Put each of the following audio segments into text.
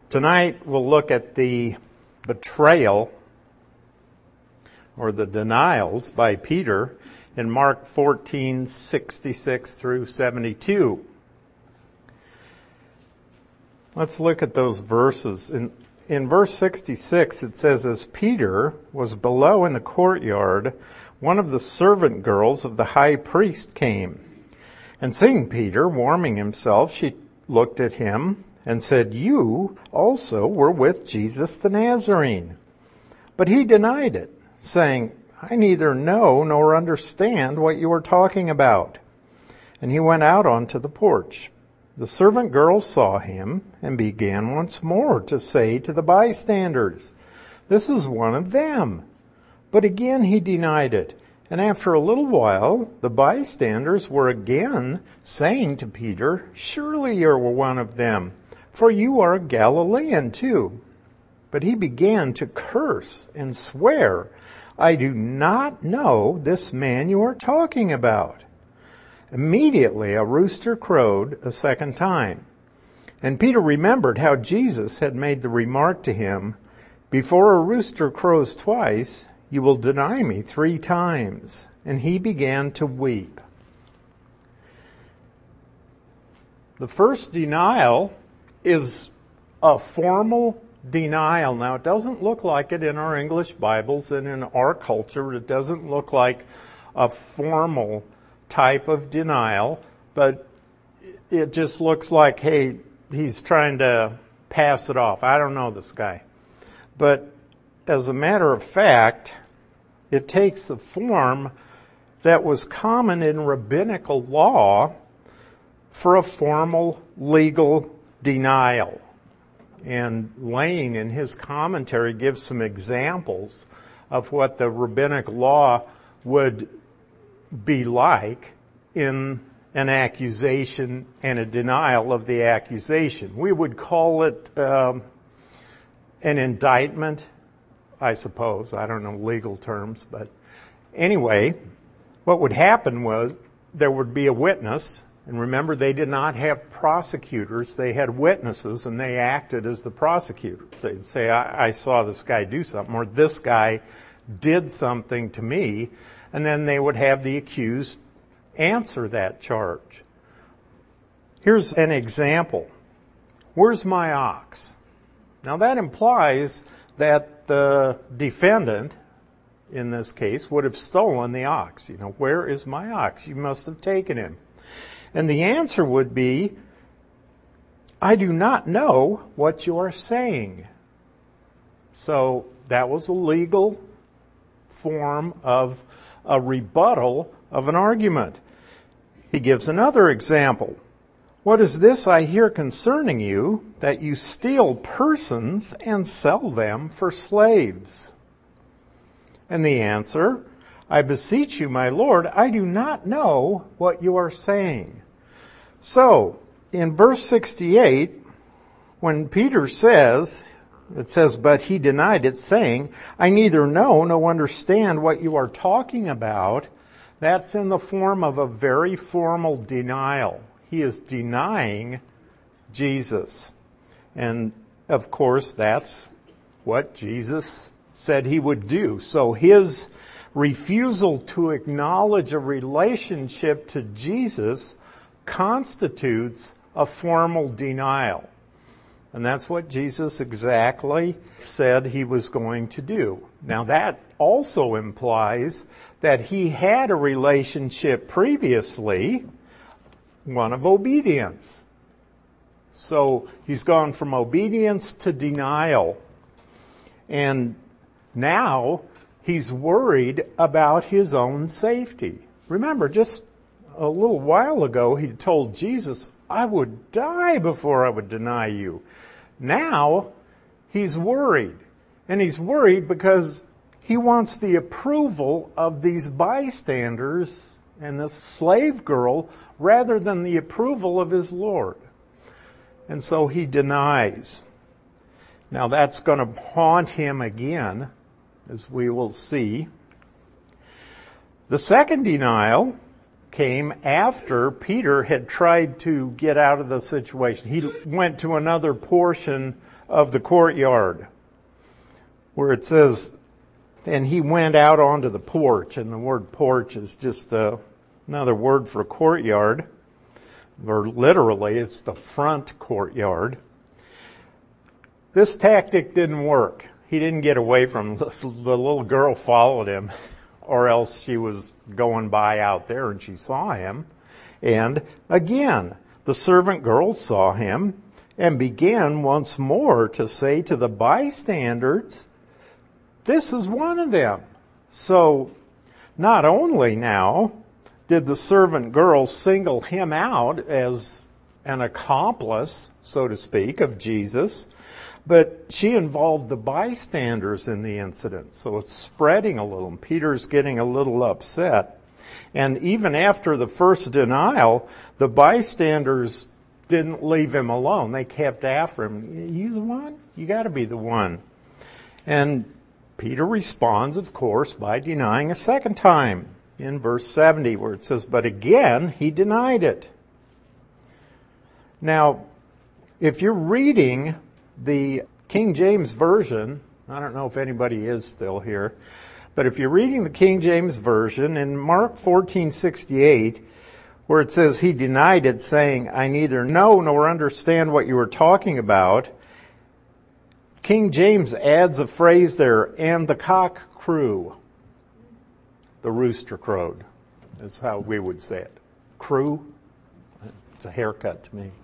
Tonight we'll look at the betrayal or the denials by Peter in Mark 14:66 through 72. Let's look at those verses. In verse 66 it says, "As Peter was below in the courtyard, one of the servant girls of the high priest came. And seeing Peter warming himself, she looked at him and said, 'You also were with Jesus the Nazarene.' But he denied it, saying, 'I neither know nor understand what you are talking about.' And he went out onto the porch. The servant girl saw him and began once more to say to the bystanders, 'This is one of them.' But again he denied it. And after a little while, the bystanders were again saying to Peter, 'Surely you are one of them, for you are a Galilean too.' But he began to curse and swear, 'I do not know this man you are talking about.' Immediately a rooster crowed a second time. And Peter remembered how Jesus had made the remark to him, 'Before a rooster crows twice, you will deny me 3 times. And he began to weep." The first denial is a formal denial. Now, it doesn't look like it in our English Bibles, and in our culture, it doesn't look like a formal type of denial, but it just looks like, hey, he's trying to pass it off. I don't know this guy. But as a matter of fact, it takes a form that was common in rabbinical law for a formal legal denial. And Lane, in his commentary, gives some examples of what the rabbinic law would be like in an accusation and a denial of the accusation. We would call it an indictment, I suppose. I don't know legal terms, but anyway, what would happen was there would be a witness, and remember, they did not have prosecutors. They had witnesses, and they acted as the prosecutors. They'd say, I saw this guy do something, or this guy did something to me, and then they would have the accused answer that charge. Here's an example. "Where's my ox?" Now that implies that the defendant, in this case, would have stolen the ox. Where is my ox? You must have taken him. And the answer would be, "I do not know what you are saying." So that was a legal form of a rebuttal of an argument. He gives another example. "What is this I hear concerning you, that you steal persons and sell them for slaves?" And the answer, "I beseech you, my Lord, I do not know what you are saying." So, in verse 68, when Peter says, it says, "But he denied it, saying, 'I neither know nor understand what you are talking about,'" that's in the form of a very formal denial. He is denying Jesus. And, of course, that's what Jesus said he would do. So his refusal to acknowledge a relationship to Jesus constitutes a formal denial. And that's what Jesus exactly said he was going to do. Now that also implies that he had a relationship previously, one of obedience. So he's gone from obedience to denial. And now he's worried about his own safety. Remember, just a little while ago, he told Jesus, "I would die before I would deny you." Now he's worried. And he's worried because he wants the approval of these bystanders and this slave girl rather than the approval of his Lord. And so he denies. Now that's going to haunt him again, as we will see. The second denial came after Peter had tried to get out of the situation. He went to another portion of the courtyard where it says, and he went out onto the porch, and the word porch is just another word for courtyard, or literally it's the front courtyard. This tactic didn't work. He didn't get away from the little girl followed him, or else she was going by out there and she saw him. And again, the servant girl saw him and began once more to say to the bystanders, "This is one of them." So not only now did the servant girl single him out as an accomplice, so to speak, of Jesus, but she involved the bystanders in the incident. So it's spreading a little. Peter's getting a little upset. And even after the first denial, the bystanders didn't leave him alone. They kept after him. "You the one? You got to be the one." And Peter responds, of course, by denying a second time in verse 70, where it says, "But again he denied it." Now, if you're reading the King James Version, I don't know if anybody is still here, but if you're reading the King James Version in Mark 14:68, where it says he denied it, saying, "I neither know nor understand what you were talking about," King James adds a phrase there, "and the cock crew." The rooster crowed, is how we would say it. Crew? It's a haircut to me.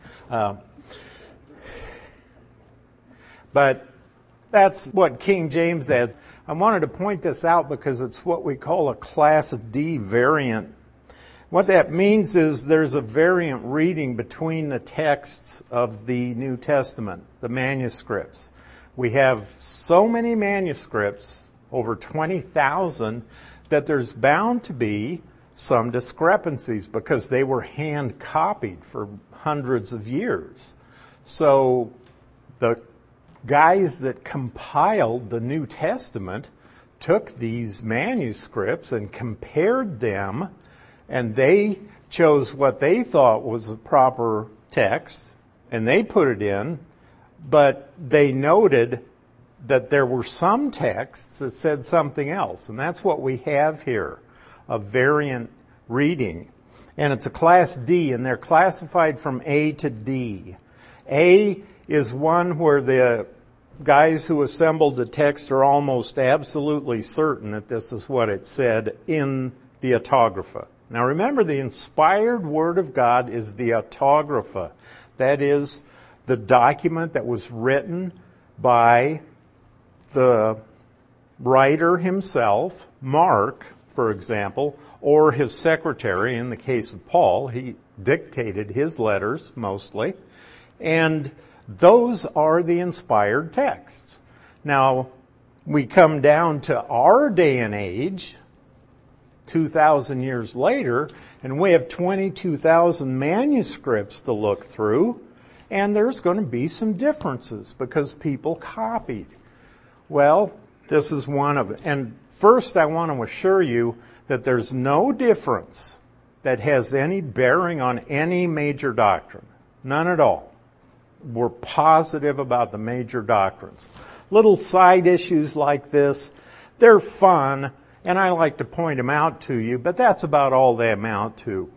But that's what King James adds. I wanted to point this out because it's what we call a Class D variant. What that means is there's a variant reading between the texts of the New Testament, the manuscripts. We have so many manuscripts, over 20,000, that there's bound to be some discrepancies because they were hand copied for hundreds of years. So the guys that compiled the New Testament took these manuscripts and compared them, and they chose what they thought was a proper text, and they put it in, but they noted that there were some texts that said something else, and that's what we have here, a variant reading. And it's a Class D, and they're classified from A to D. A is one where the guys who assembled the text are almost absolutely certain that this is what it said in the autographa. Now remember, the inspired Word of God is the autographa. That is the document that was written by the writer himself, Mark, for example, or his secretary. In the case of Paul, he dictated his letters mostly. And those are the inspired texts. Now, we come down to our day and age, 2,000 years later, and we have 22,000 manuscripts to look through, and there's going to be some differences because people copied. Well, this is one of it. And first, I want to assure you that there's no difference that has any bearing on any major doctrine. None at all. We're positive about the major doctrines. Little side issues like this, they're fun, and I like to point them out to you, but that's about all they amount to.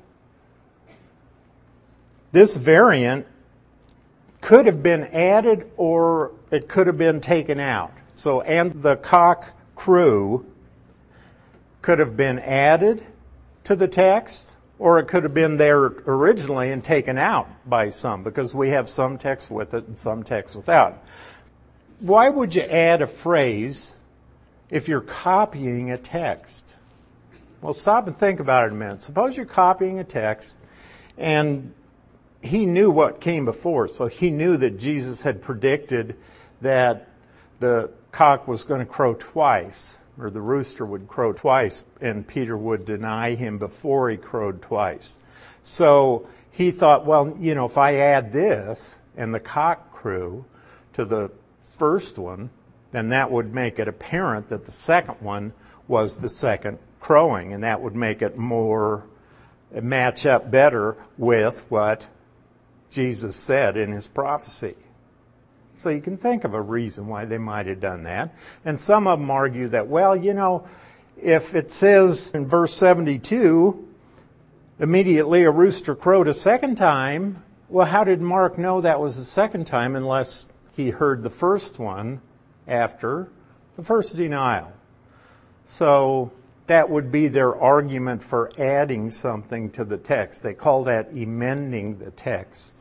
This variant could have been added or it could have been taken out. So, and the cock crew could have been added to the text, or it could have been there originally and taken out by some, because we have some text with it and some text without. Why would you add a phrase if you're copying a text? Well, stop and think about it a minute. Suppose you're copying a text, and he knew what came before. So he knew that Jesus had predicted that the cock was going to crow twice, or the rooster would crow twice, and Peter would deny him before he crowed twice. So he thought, well, if I add this and the cock crew to the first one, then that would make it apparent that the second one was the second crowing, and that would make it more match up better with what Jesus said in his prophecy. So you can think of a reason why they might have done that. And some of them argue that, well, if it says in verse 72, immediately a rooster crowed a second time, well, how did Mark know that was the second time unless he heard the first one after the first denial? So that would be their argument for adding something to the text. They call that amending the text.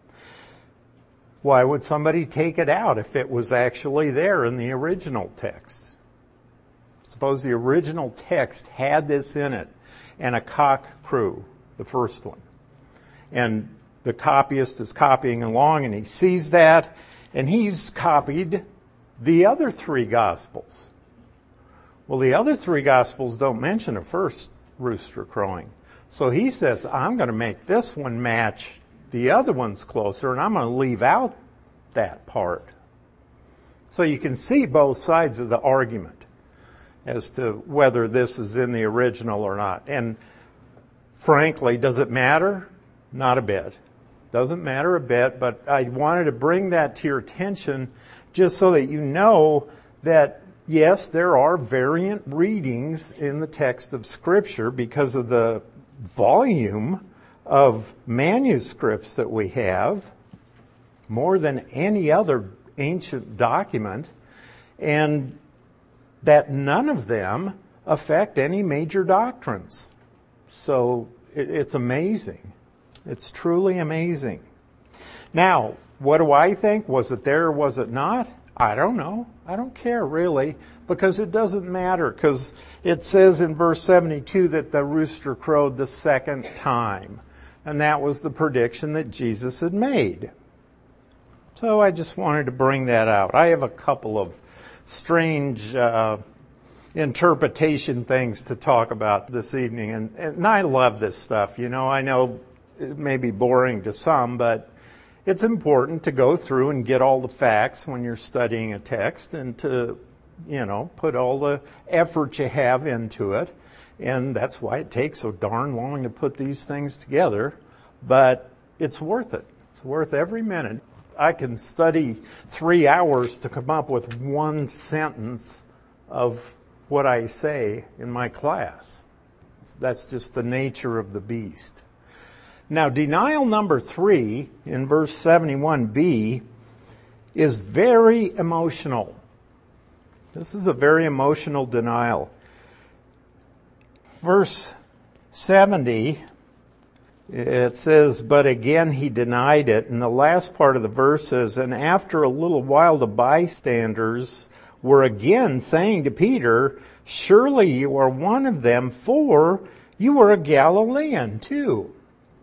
Why would somebody take it out if it was actually there in the original text? Suppose the original text had this in it, and a cock crew, the first one. And the copyist is copying along, and he sees that, and he's copied the other three Gospels. Well, the other three Gospels don't mention a first rooster crowing. So he says, I'm going to make this one match the other one's closer, and I'm going to leave out that part. So you can see both sides of the argument as to whether this is in the original or not. And frankly, does it matter? Not a bit. Doesn't matter a bit, but I wanted to bring that to your attention just so that you know that, yes, there are variant readings in the text of Scripture because of the volume of manuscripts that we have, more than any other ancient document, and that none of them affect any major doctrines. So it's amazing. It's truly amazing. Now, what do I think? Was it there or was it not? I don't know. I don't care really, because it doesn't matter, because it says in verse 72 that the rooster crowed the second time. And that was the prediction that Jesus had made. So I just wanted to bring that out. I have a couple of strange interpretation things to talk about this evening. And I love this stuff. I know it may be boring to some, but it's important to go through and get all the facts when you're studying a text and to, put all the effort you have into it. And that's why it takes so darn long to put these things together. But it's worth it. It's worth every minute. I can study 3 hours to come up with one sentence of what I say in my class. That's just the nature of the beast. Now, denial number 3 in verse 71b is very emotional. This is a very emotional denial. Verse 70, it says, but again he denied it. And the last part of the verse says, and after a little while the bystanders were again saying to Peter, surely you are one of them, for you are a Galilean too.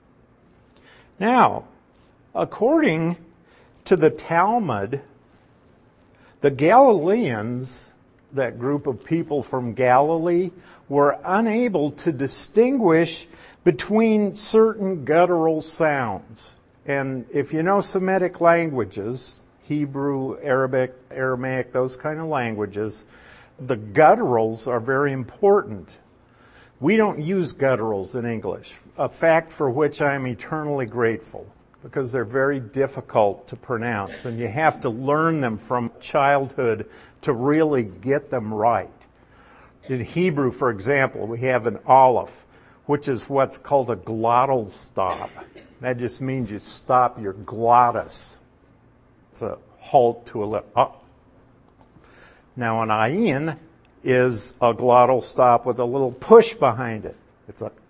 Now, according to the Talmud, the Galileans, that group of people from Galilee, were unable to distinguish between certain guttural sounds. And if you know Semitic languages, Hebrew, Arabic, Aramaic, those kind of languages, the gutturals are very important. We don't use gutturals in English, a fact for which I am eternally grateful, because they're very difficult to pronounce, and you have to learn them from childhood to really get them right. In Hebrew, for example, we have an aleph, which is what's called a glottal stop. That just means you stop your glottis. It's a halt to a lip. Now an ayin is a glottal stop with a little push behind it. It's a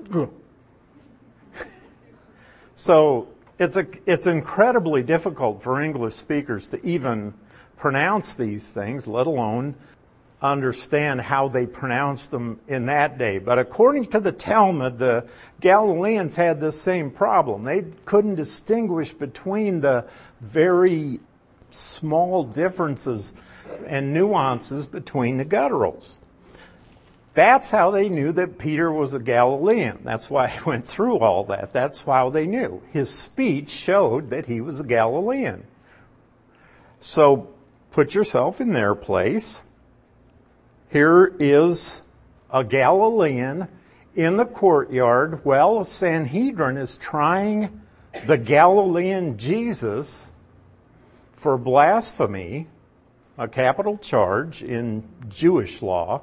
so it's incredibly difficult for English speakers to even pronounce these things, let alone understand how they pronounced them in that day. But according to the Talmud, the Galileans had this same problem. They couldn't distinguish between the very small differences and nuances between the gutturals. That's how they knew that Peter was a Galilean. That's why I went through all that. That's how they knew. His speech showed that he was a Galilean. So put yourself in their place. Here is a Galilean in the courtyard while the Sanhedrin is trying the Galilean Jesus for blasphemy, a capital charge in Jewish law.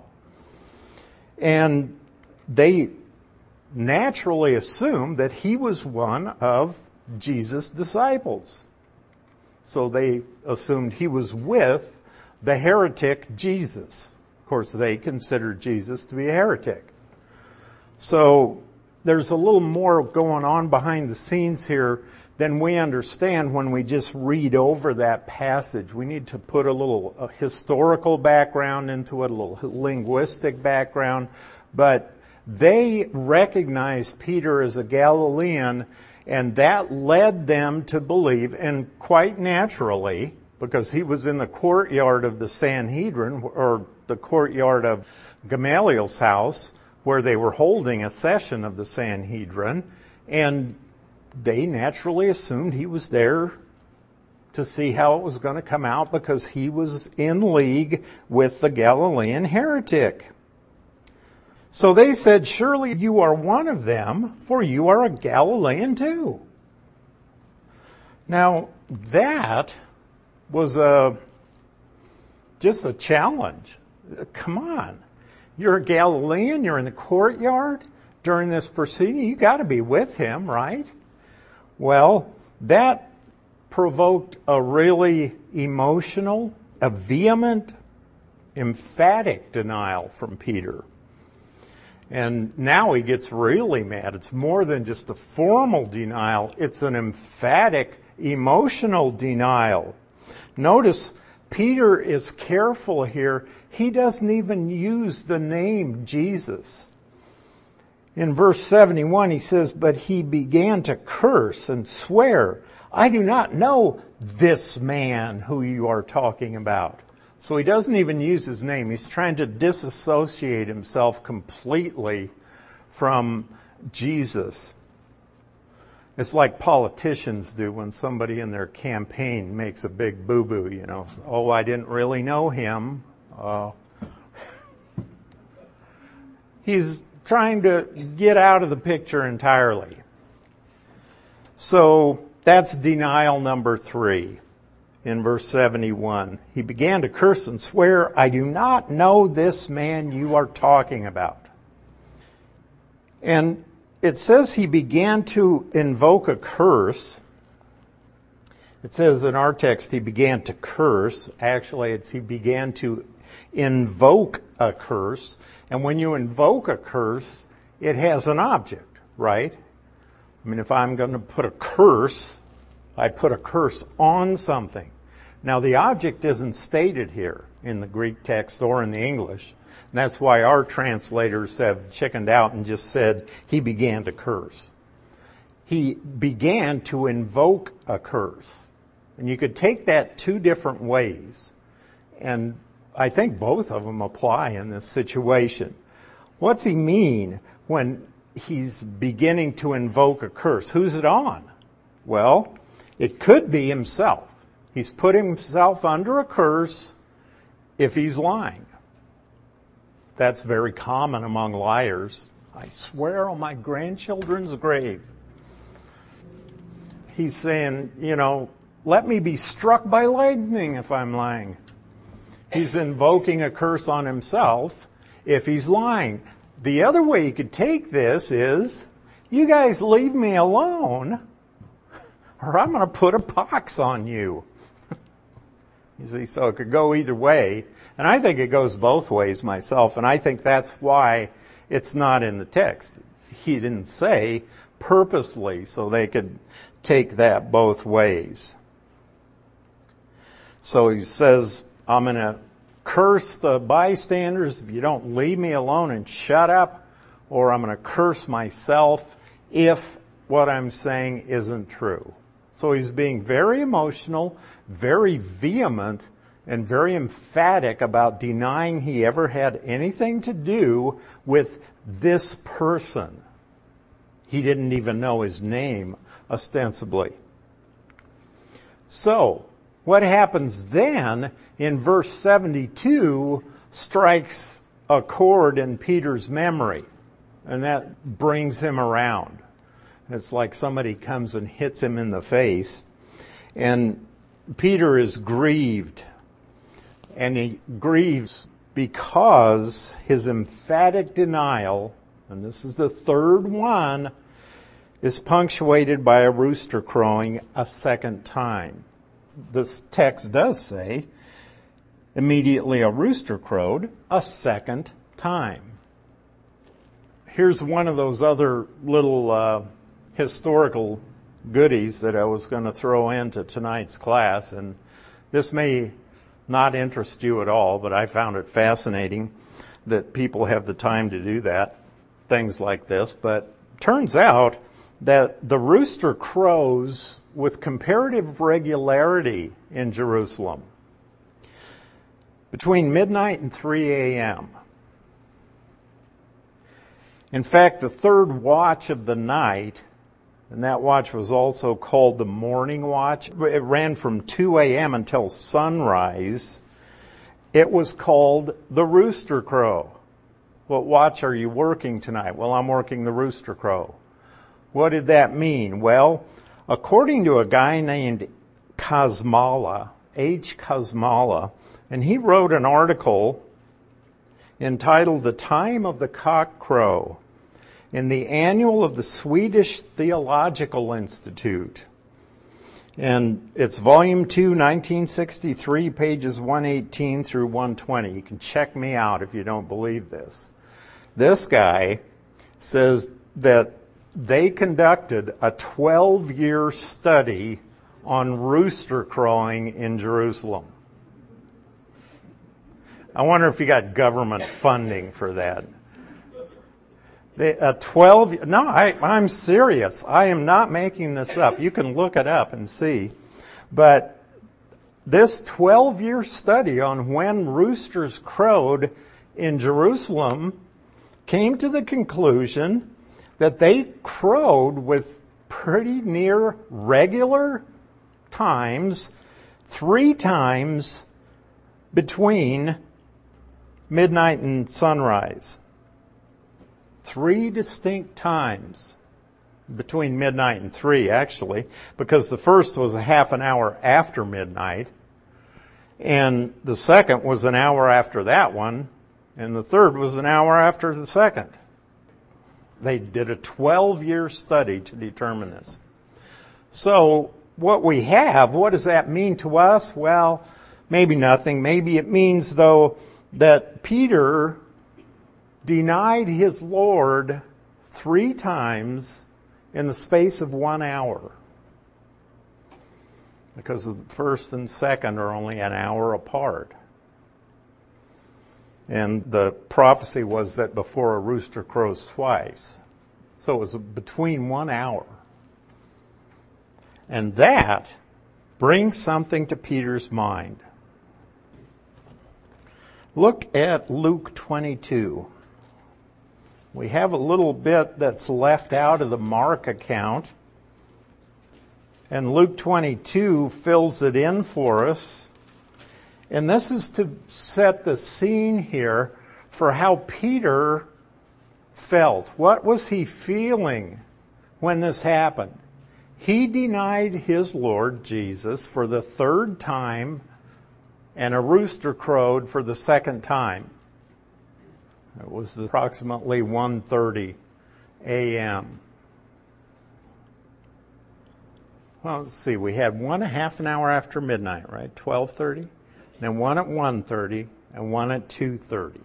And they naturally assumed that he was one of Jesus' disciples. So they assumed he was with the heretic Jesus. Of course, they considered Jesus to be a heretic. So there's a little more going on behind the scenes here than we understand when we just read over that passage. We need to put a little historical background into it, a little linguistic background. But they recognized Peter as a Galilean, and that led them to believe, and quite naturally, because he was in the courtyard of the Sanhedrin, or the courtyard of Gamaliel's house, where they were holding a session of the Sanhedrin, and they naturally assumed he was there to see how it was going to come out because he was in league with the Galilean heretic. So they said, "Surely you are one of them, for you are a Galilean too." Now, that was just a challenge. Come on. You're a Galilean, you're in the courtyard during this proceeding, you got to be with him, right? Well, that provoked a really emotional, a vehement, emphatic denial from Peter. And now he gets really mad. It's more than just a formal denial. It's an emphatic, emotional denial. Notice Peter is careful here. He doesn't even use the name Jesus. In verse 71, he says, "But he began to curse and swear, 'I do not know this man who you are talking about.'" So he doesn't even use his name. He's trying to disassociate himself completely from Jesus. It's like politicians do when somebody in their campaign makes a big boo-boo, you know. "Oh, I didn't really know him." He's trying to get out of the picture entirely. So that's denial number 3 in verse 71. He began to curse and swear, "I do not know this man you are talking about." And it says he began to invoke a curse. It says in our text he began to curse. Actually, it's he began to invoke a curse. And when you invoke a curse, it has an object, right? I mean, if I'm going to put a curse, I put a curse on something. Now, the object isn't stated here in the Greek text or in the English. And that's why our translators have chickened out and just said, he began to curse. He began to invoke a curse. And you could take that 2 different ways. And I think both of them apply in this situation. What's he mean when he's beginning to invoke a curse? Who's it on? Well, it could be himself. He's put himself under a curse if he's lying. That's very common among liars. "I swear on my grandchildren's grave." He's saying, let me be struck by lightning if I'm lying. He's invoking a curse on himself if he's lying. The other way you could take this is, you guys leave me alone or I'm going to put a pox on you. You see, so it could go either way. And I think it goes both ways myself. And I think that's why it's not in the text. He didn't say purposely, so they could take that both ways. So he says, "I'm going to curse the bystanders if you don't leave me alone and shut up, or I'm going to curse myself if what I'm saying isn't true." So he's being very emotional, very vehement, and very emphatic about denying he ever had anything to do with this person. He didn't even know his name, ostensibly. So, what happens then in verse 72 strikes a chord in Peter's memory. and that brings him around. It's like somebody comes and hits him in the face. And Peter is grieved. And he grieves because his emphatic denial, and this is the third one, is punctuated by a rooster crowing a second time. This text does say, immediately a rooster crowed a second time. Here's one of those other little historical goodies that I was going to throw into tonight's class, and this may not interest you at all, but I found it fascinating that people have the time to do that, things like this. But turns out that the rooster crows with comparative regularity in Jerusalem between midnight and 3 a.m. In fact, the third watch of the night, and that watch was also called the morning watch, it ran from 2 a.m. until sunrise. It was called the rooster crow. What watch are you working tonight? Well, I'm working the rooster crow. What did that mean? Well, according to a guy named Kosmala, H. Kosmala, and he wrote an article entitled The Time of the Cock Crow in the Annual of the Swedish Theological Institute. And it's volume 2, 1963, pages 118 through 120. You can check me out if you don't believe this. This guy says that they conducted a 12-year study on rooster crowing in Jerusalem. I wonder if you got government funding for that. I'm serious. I am not making this up. You can look it up and see. But this 12-year study on when roosters crowed in Jerusalem came to the conclusion that they crowed with pretty near regular times, 3 times between midnight and sunrise. 3 distinct times between midnight and 3, actually, because the first was a half an hour after midnight, and the second was an hour after that one, and the third was an hour after the second. They did a 12-year study to determine this. So what we have, what does that mean to us? Well, maybe nothing. Maybe it means, though, that Peter denied his Lord 3 times in the space of 1 hour. Because the first and second are only an hour apart. And the prophecy was that before a rooster crows twice. So it was between 1 hour. And that brings something to Peter's mind. Look at Luke 22. We have a little bit that's left out of the Mark account. And Luke 22 fills it in for us. And this is to set the scene here for how Peter felt. What was he feeling when this happened? He denied his Lord Jesus for the 3rd time, and a rooster crowed for the 2nd time. It was approximately 1:30 a.m. Well, let's see. We had one a half an hour after midnight, right? 12:30. Then one at 1:30 and one at 2:30.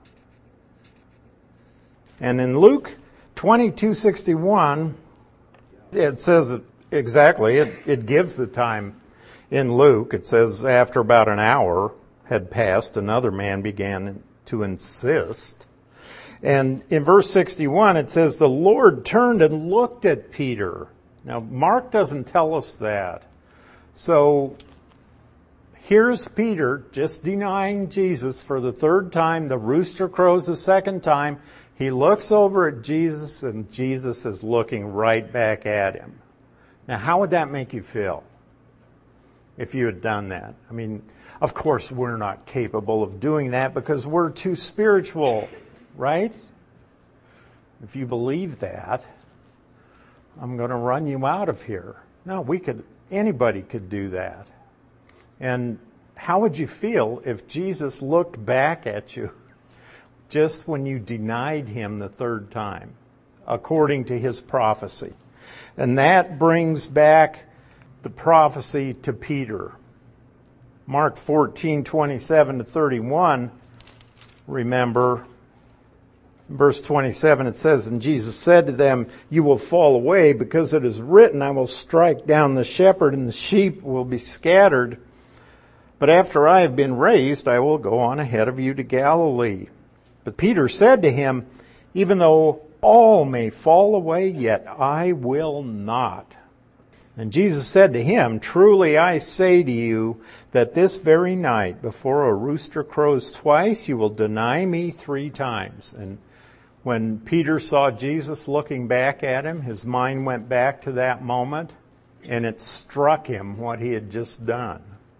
And in Luke 22:61, it says exactly, it gives the time in Luke. It says, after about an hour had passed, another man began to insist. And in verse 61, it says, the Lord turned and looked at Peter. Now, Mark doesn't tell us that. So, here's Peter just denying Jesus for the 3rd time. The rooster crows the 2nd time. He looks over at Jesus, and Jesus is looking right back at him. Now, how would that make you feel if you had done that? I mean, of course, we're not capable of doing that because we're too spiritual, right? if you believe that, I'm going to run you out of here. No, anybody could do that. And how would you feel if Jesus looked back at you just when you denied him the third time, according to his prophecy? And that brings back the prophecy to Peter. Mark 14:27-31, remember, verse 27, it says, "And Jesus said to them, 'You will fall away, because it is written, I will strike down the shepherd, and the sheep will be scattered. But after I have been raised, I will go on ahead of you to Galilee.' But Peter said to him, 'Even though all may fall away, yet I will not.' And Jesus said to him, 'Truly I say to you, that this very night, before a rooster crows twice, you will deny me 3 times. And when Peter saw Jesus looking back at him, his mind went back to that moment, and it struck him what he had just done.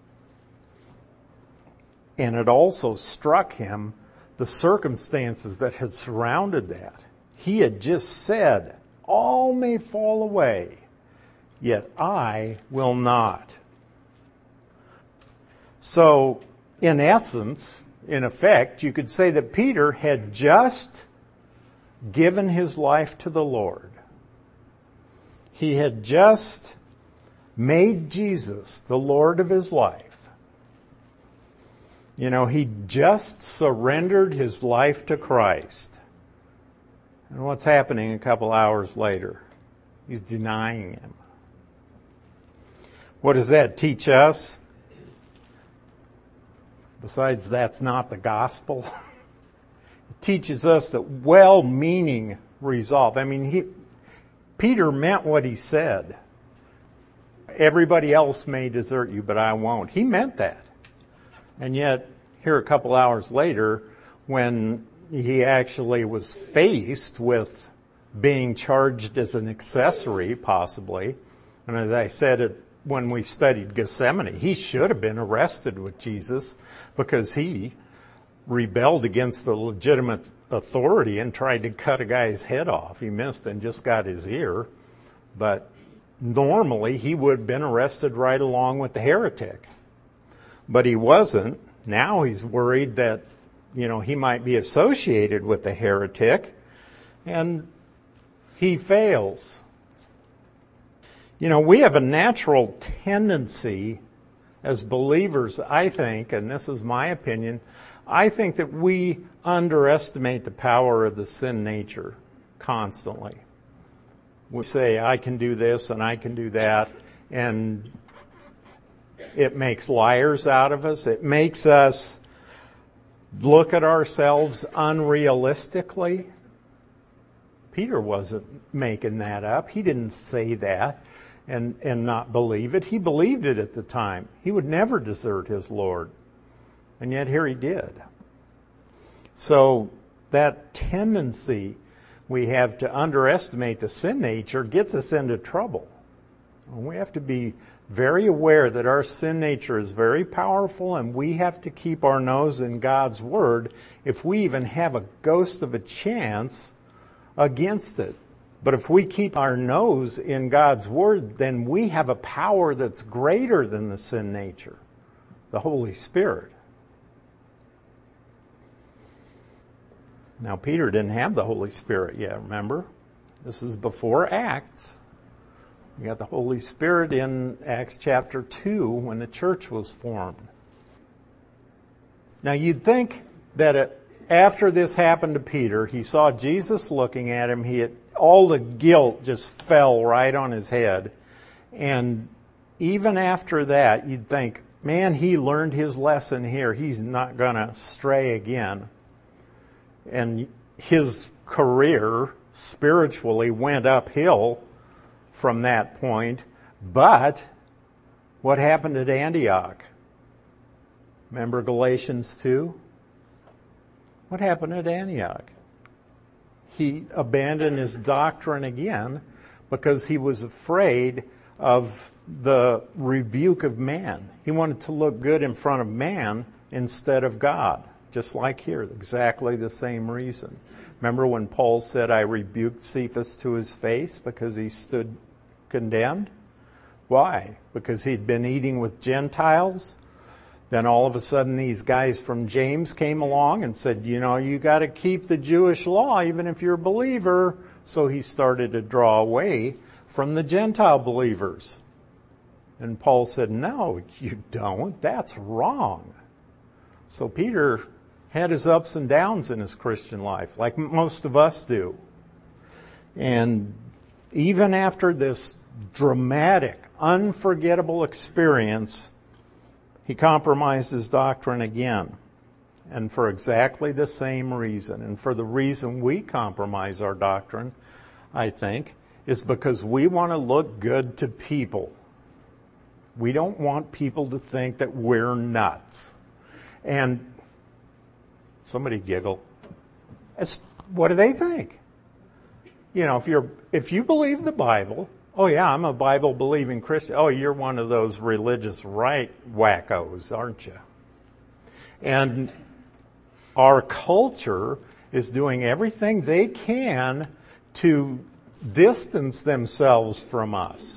And it also struck him the circumstances that had surrounded that. He had just said, 'All may fall away, yet I will not.'" So, in essence, in effect, you could say that Peter had just given his life to the Lord. He had just made Jesus the Lord of his life. You know, he just surrendered his life to Christ. And what's happening a couple hours later? He's denying him. What does that teach us? Besides, that's not the gospel. It teaches us that well-meaning resolve. I mean, Peter meant what he said. Everybody else may desert you, but I won't. He meant that. And yet, here a couple hours later, when he actually was faced with being charged as an accessory, possibly, and as I said when we studied Gethsemane, he should have been arrested with Jesus because he rebelled against the legitimate authority and tried to cut a guy's head off. He missed and just got his ear. But normally, he would have been arrested right along with the heretic. But he wasn't. Now he's worried that, he might be associated with the heretic, and he fails. We have a natural tendency as believers, I think, and this is my opinion, I think that we underestimate the power of the sin nature constantly. We say, I can do this and I can do that, and it makes liars out of us. It makes us look at ourselves unrealistically. Peter wasn't making that up. He didn't say that and not believe it. He believed it at the time. He would never desert his Lord. And yet here he did. So that tendency we have to underestimate the sin nature gets us into trouble. We have to be very aware that our sin nature is very powerful, and we have to keep our nose in God's Word if we even have a ghost of a chance against it. But if we keep our nose in God's Word, then we have a power that's greater than the sin nature, the Holy Spirit. Now, Peter didn't have the Holy Spirit yet, remember? This is before Acts. We got the Holy Spirit in Acts chapter 2 when the church was formed. Now, you'd think that after this happened to Peter, he saw Jesus looking at him. All the guilt just fell right on his head. And even after that, you'd think, man, he learned his lesson here. He's not going to stray again. And his career spiritually went uphill from that point. But what happened at Antioch? Remember Galatians 2? What happened at Antioch? He abandoned his doctrine again because he was afraid of the rebuke of man. He wanted to look good in front of man instead of God, just like here, exactly the same reason. Remember when Paul said, I rebuked Cephas to his face because he stood condemned? Why? Because he'd been eating with Gentiles? Then all of a sudden these guys from James came along and said, you got to keep the Jewish law even if you're a believer. So he started to draw away from the Gentile believers. And Paul said, no, you don't. That's wrong. So Peter had his ups and downs in his Christian life, like most of us do. And even after this dramatic, unforgettable experience, he compromised his doctrine again. And for exactly the same reason. And for the reason we compromise our doctrine, I think, is because we want to look good to people. We don't want people to think that we're nuts. And somebody giggle. What do they think? If you believe the Bible, oh yeah, I'm a Bible-believing Christian. Oh, you're one of those religious right wackos, aren't you? And our culture is doing everything they can to distance themselves from us,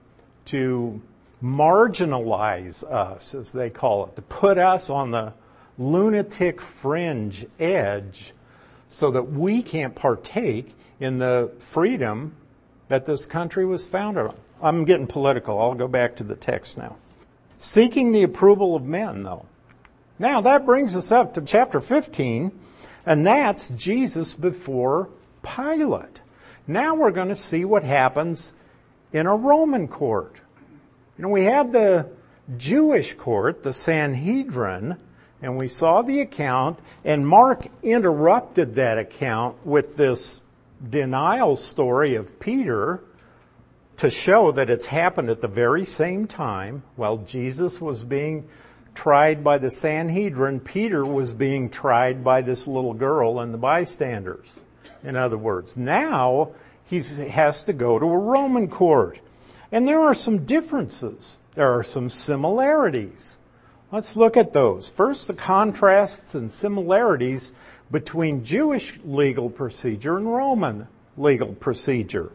to marginalize us, as they call it, to put us on the lunatic fringe edge so that we can't partake in the freedom that this country was founded on. I'm getting political. I'll go back to the text now. Seeking the approval of men, though. Now, that brings us up to chapter 15, and that's Jesus before Pilate. Now we're going to see what happens in a Roman court. We had the Jewish court, the Sanhedrin, and we saw the account, and Mark interrupted that account with this denial story of Peter to show that it's happened at the very same time. While Jesus was being tried by the Sanhedrin, Peter was being tried by this little girl and the bystanders. In other words, now he has to go to a Roman court. And there are some differences. There are some similarities. Let's look at those. First, the contrasts and similarities between Jewish legal procedure and Roman legal procedure.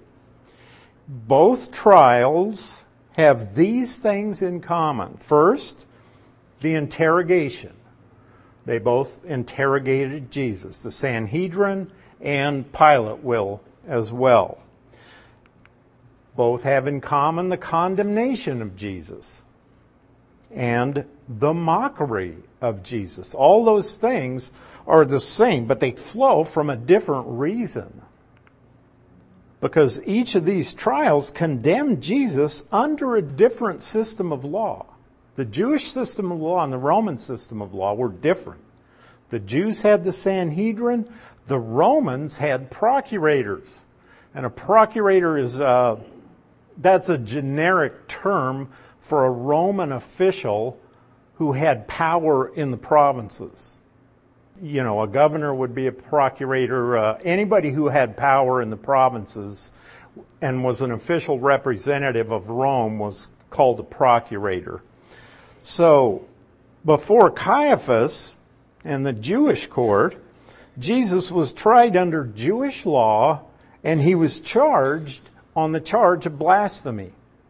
Both trials have these things in common. First, the interrogation. They both interrogated Jesus. The Sanhedrin and Pilate will as well. Both have in common the condemnation of Jesus and the mockery of Jesus. All those things are the same, but they flow from a different reason. Because each of these trials condemned Jesus under a different system of law. The Jewish system of law and the Roman system of law were different. The Jews had the Sanhedrin. The Romans had procurators. And a procurator is that's a generic term for a Roman official who had power in the provinces. A governor would be a procurator. Anybody who had power in the provinces and was an official representative of Rome was called a procurator. So, before Caiaphas and the Jewish court, Jesus was tried under Jewish law, and he was charged on the charge of blasphemy.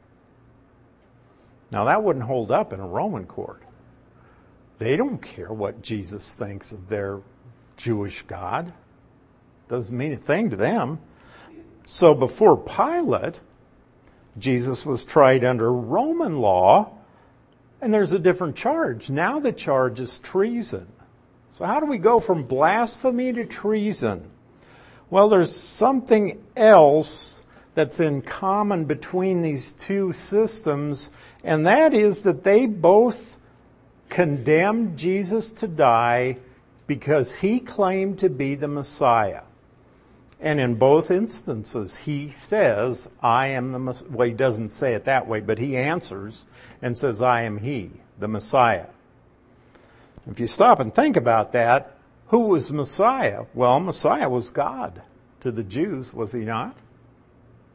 Now, that wouldn't hold up in a Roman court. They don't care what Jesus thinks of their Jewish God. Doesn't mean a thing to them. So before Pilate, Jesus was tried under Roman law, and there's a different charge. Now the charge is treason. So how do we go from blasphemy to treason? Well, there's something else that's in common between these two systems, and that is that they both condemned Jesus to die because he claimed to be the Messiah. And in both instances, he says, I am the Messiah. Well, he doesn't say it that way, but he answers and says, I am he, the Messiah. If you stop and think about that, who was Messiah? Well, Messiah was God to the Jews, was he not?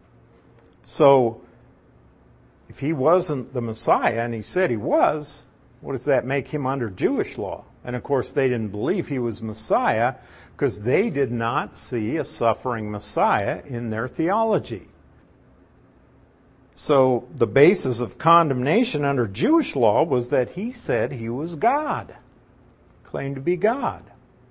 So, if he wasn't the Messiah, and he said he was, What does that make him under Jewish law? And of course, they didn't believe he was Messiah because they did not see a suffering Messiah in their theology. So the basis of condemnation under Jewish law was that he said he was God, claimed to be God.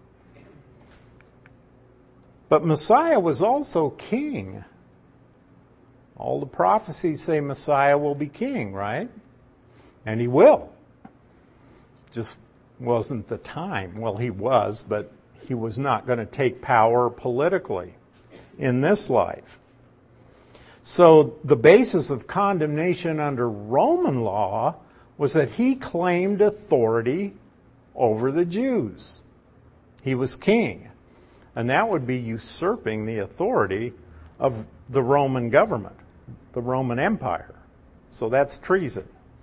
But Messiah was also king. All the prophecies say Messiah will be king, right? And he will. Just wasn't the time. Well, he was, but he was not going to take power politically in this life. So the basis of condemnation under Roman law was that he claimed authority over the Jews. He was king. And that would be usurping the authority of the Roman government, the Roman Empire. So that's treason.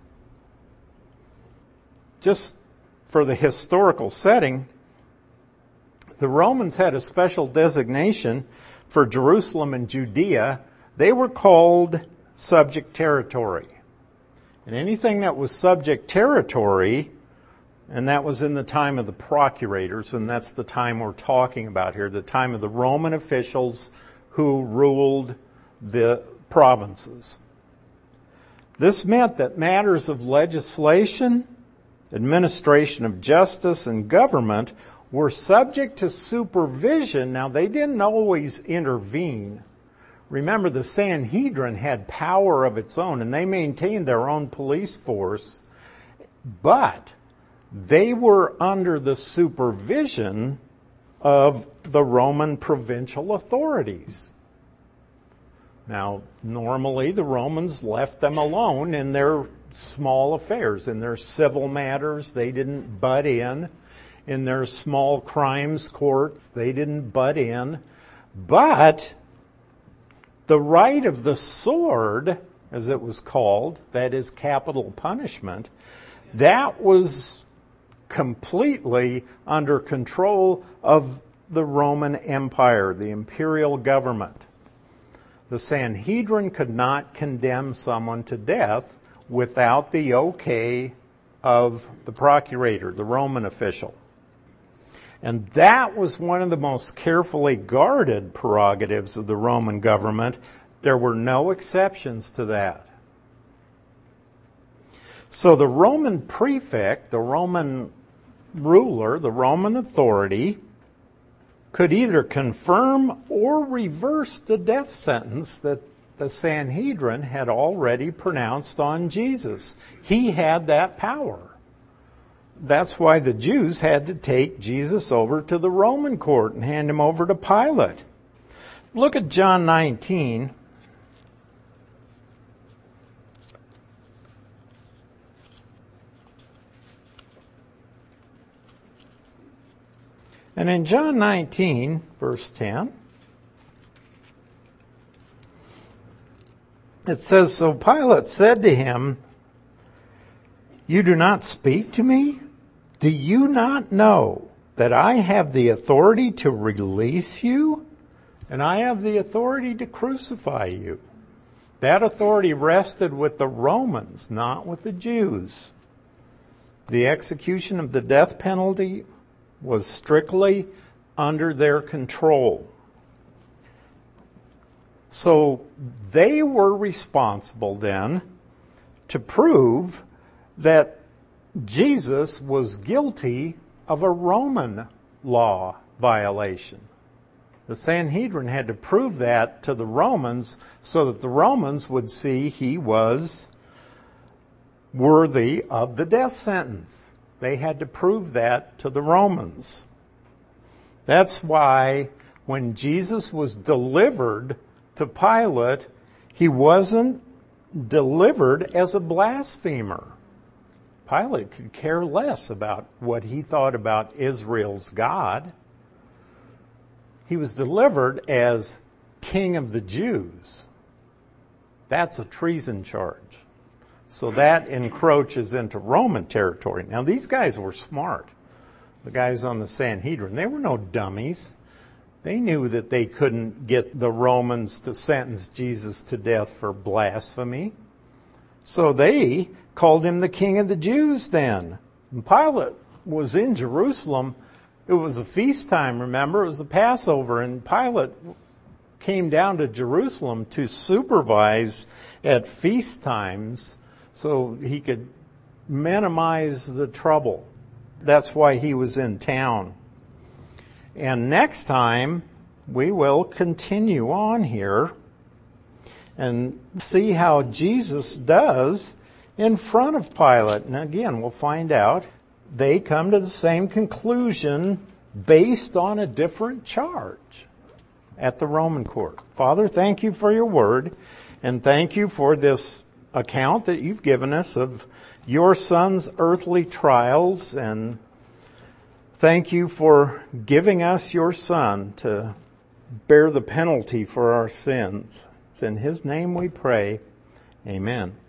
Just for the historical setting, the Romans had a special designation for Jerusalem and Judea. They were called subject territory. And anything that was subject territory, and that was in the time of the procurators, and that's the time we're talking about here, the time of the Roman officials who ruled the provinces. This meant that matters of legislation, administration of justice, and government were subject to supervision. Now, they didn't always intervene. Remember, the Sanhedrin had power of its own, and they maintained their own police force, but they were under the supervision of the Roman provincial authorities. Now, normally the Romans left them alone in their small affairs, in their civil matters. They didn't butt in. In their small crimes courts, they didn't butt in. But the right of the sword, as it was called, that is capital punishment, that was completely under control of the Roman Empire, the imperial government. The Sanhedrin could not condemn someone to death without the okay of the procurator, the Roman official. And that was one of the most carefully guarded prerogatives of the Roman government. There were no exceptions to that. So the Roman prefect, the Roman ruler, the Roman authority, could either confirm or reverse the death sentence that the Sanhedrin had already pronounced on Jesus. He had that power. That's why the Jews had to take Jesus over to the Roman court and hand him over to Pilate. Look at John 19. And in John 19, verse 10, it says, "So Pilate said to him, 'You do not speak to me? Do you not know that I have the authority to release you? And I have the authority to crucify you?'" That authority rested with the Romans, not with the Jews. The execution of the death penalty was strictly under their control. So they were responsible then to prove that Jesus was guilty of a Roman law violation. The Sanhedrin had to prove that to the Romans so that the Romans would see he was worthy of the death sentence. They had to prove that to the Romans. That's why when Jesus was delivered to Pilate, he wasn't delivered as a blasphemer. Pilate could care less about what he thought about Israel's God. He was delivered as King of the Jews. That's a treason charge. So that encroaches into Roman territory. Now, these guys were smart. The guys on the Sanhedrin, they were no dummies. They knew that they couldn't get the Romans to sentence Jesus to death for blasphemy. So they called him the King of the Jews then. And Pilate was in Jerusalem. It was a feast time, remember? It was the Passover, and Pilate came down to Jerusalem to supervise at feast times so he could minimize the trouble. That's why he was in town. And next time, we will continue on here and see how Jesus does in front of Pilate. And again, we'll find out they come to the same conclusion based on a different charge at the Roman court. Father, thank you for your word, and thank you for this account that you've given us of your Son's earthly trials, and thank you for giving us your Son to bear the penalty for our sins. It's in his name we pray. Amen.